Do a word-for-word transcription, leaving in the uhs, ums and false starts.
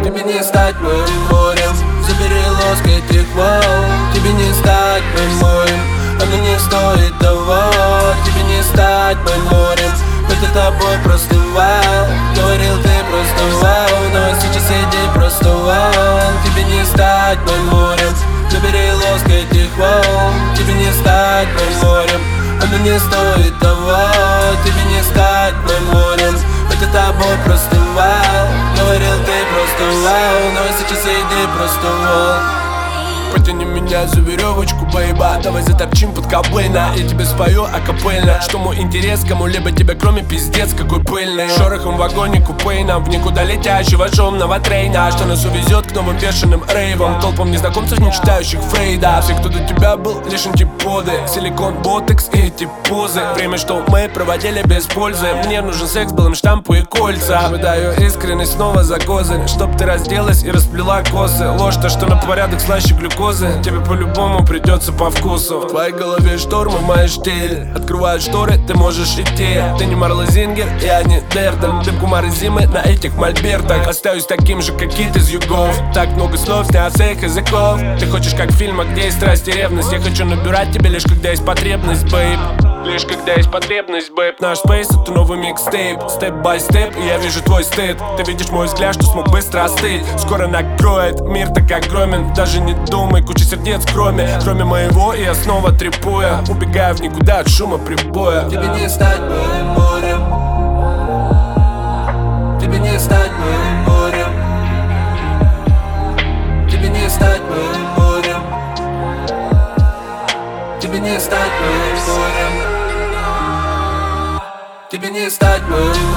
Тебе не стать моим морем, забери лоск этих волн. Тебе не стать моим морем, оно не стоит того. Тебе не стать моим морем, это тобой простывал. Говорил, ты просто вау, но сейчас иди просто вау. Тебе не стать моим морем, забери лоск этих волн. Тебе не стать моим морем, оно не стоит того. Тебе не стать моим морем, это тобой простывал. Говорил, ты просто вау, но сейчас иди просто вау. Потяни меня за веревочку, бейба. Давай заторчим под Кобейна. Я тебе спою акапельно. Что мой интерес кому-либо тебе, кроме пиздец какой пыльный. Шорохом в вагоне купейна, в никуда летящего шумного трейна. Что нас увезет к новым бешеным рейвам, толпам незнакомцев, не читающих Фрейда. Все, кто до тебя был, лишь антиподы. Силикон, ботекс и эти позы. Время, что мы проводили без пользы. Мне нужен секс, белым штампу и кольца. Выдаю искренность снова за козырь, чтоб ты разделась и расплела косы. Ложь-то, что на порядок слаще глюкозы. Тебе по-любому придется по вкусу. В твоей голове штормы, мои штиль. Открывают шторы, ты можешь идти. Ты не Марла Зингер, я не Дерден. Дым кумары зимы на этих мольбертах. Остаюсь таким же, как кит из югов. Так много слов, снят всех языков. Ты хочешь как в фильмах, где есть страсть и ревность. Я хочу набирать тебя лишь когда есть потребность, бейб. Лишь когда есть потребность, бэйб. Наш спейс — это новый микстейп. Степ-бай-степ, и я вижу твой стыд. Ты видишь мой взгляд, что смог быстро остыть. Скоро накроет, мир так огромен. Даже не думай, куча сердец кроме Кроме моего, и я снова трепуя. Убегаю в никуда от шума прибоя. Тебе не стать моим морем, тебе не стать моим морем, тебе не стать моим морем, тебе не стать моим морем, тебе не стать моим